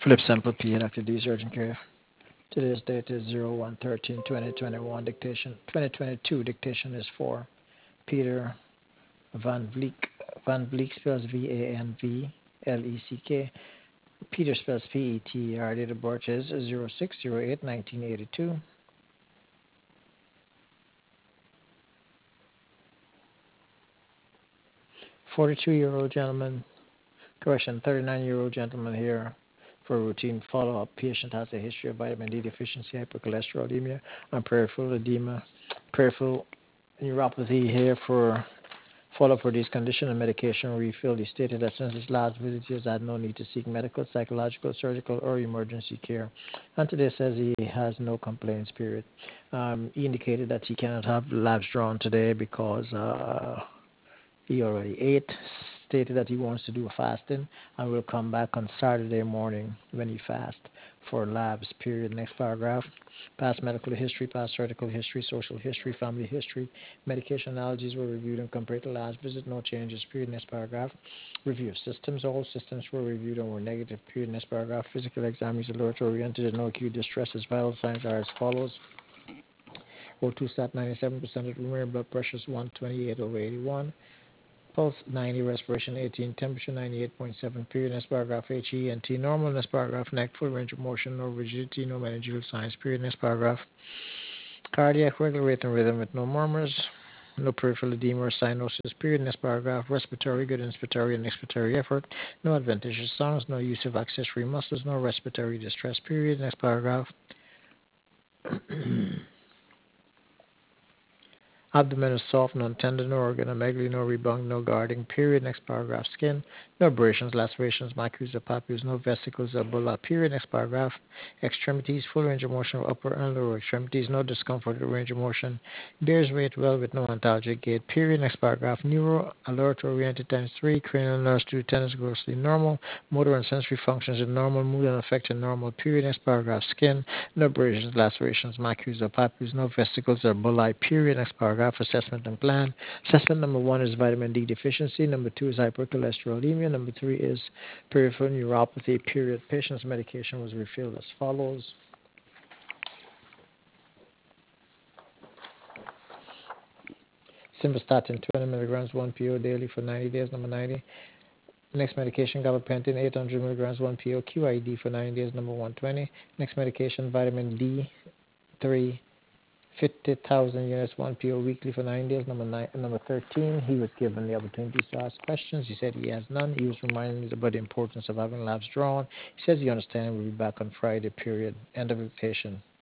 Philip Sample P. Dr. D's Urgent Care. Today's date is 01/13/2021. Dictation 2022. Dictation is for Peter Van Vleek. Van Vleek spells VANVLECK. Peter spells PETER. Date of birth is 06/08/1982. 42-year-old gentleman. Correction, 39-year-old gentleman here for routine follow-up. Patient has a history of vitamin D deficiency, hypercholesterolemia, and peripheral edema, peripheral neuropathy here for follow-up for this condition and medication refill. He stated that since his last visit, he has had no need to seek medical, psychological, surgical, or emergency care. And today says he has no complaints, period. He indicated that he cannot have labs drawn today because he already ate, stated that he wants to do a fasting and will come back on Saturday morning when he fast for labs, period. Next paragraph. Past medical history, past surgical history, social history, family history, medication allergies were reviewed and compared to last visit. No changes, period. Next paragraph. Review of systems. All systems were reviewed and were negative, period. Next paragraph. Physical exam is alert oriented and no acute distress. His vital signs are as follows. O2 sat 97% of the room, blood pressure is 128/81. Pulse 90, respiration 18, temperature 98.7, period. Next paragraph, HENT normal. Next paragraph, neck full range of motion, no rigidity, no meningeal signs, period. Next paragraph, cardiac regular rate and rhythm with no murmurs, no peripheral edema or cyanosis, period. Next paragraph, respiratory, good inspiratory and expiratory effort, no adventitious sounds, no use of accessory muscles, no respiratory distress, period. Next paragraph. Abdomen is soft, non-tender, no organomegaly, no rebound, no guarding, period. Next paragraph, skin, no abrasions, lacerations, macules or papules, no vesicles or bulla, period. Next paragraph, extremities, full range of motion of upper and lower extremities, no discomfort or range of motion, bears weight well with no antalgic gait, period. Next paragraph, neuro, alert, oriented times 3, cranial nerves through tennis grossly normal, motor and sensory functions are normal, mood and affected normal, period. Next paragraph, skin, no abrasions, lacerations, macules or papules, no vesicles or bullae, period. Next paragraph, assessment and plan. Assessment number 1 is vitamin D deficiency. Number 2 is hypercholesterolemia. Number 3 is peripheral neuropathy, period. Patient's medication was refilled as follows. Simvastatin 20 milligrams 1 PO daily for 90 days. Number 90. Next medication, gabapentin 800 milligrams 1 PO QID for 90 days. Number 120. Next medication, vitamin D3 50,000 units, 1 PO weekly for 9 days. Number 13, he was given the opportunity to ask questions. He said he has none. He was reminded about the importance of having labs drawn. He says he understands. We'll be back on Friday, period. End of invitation.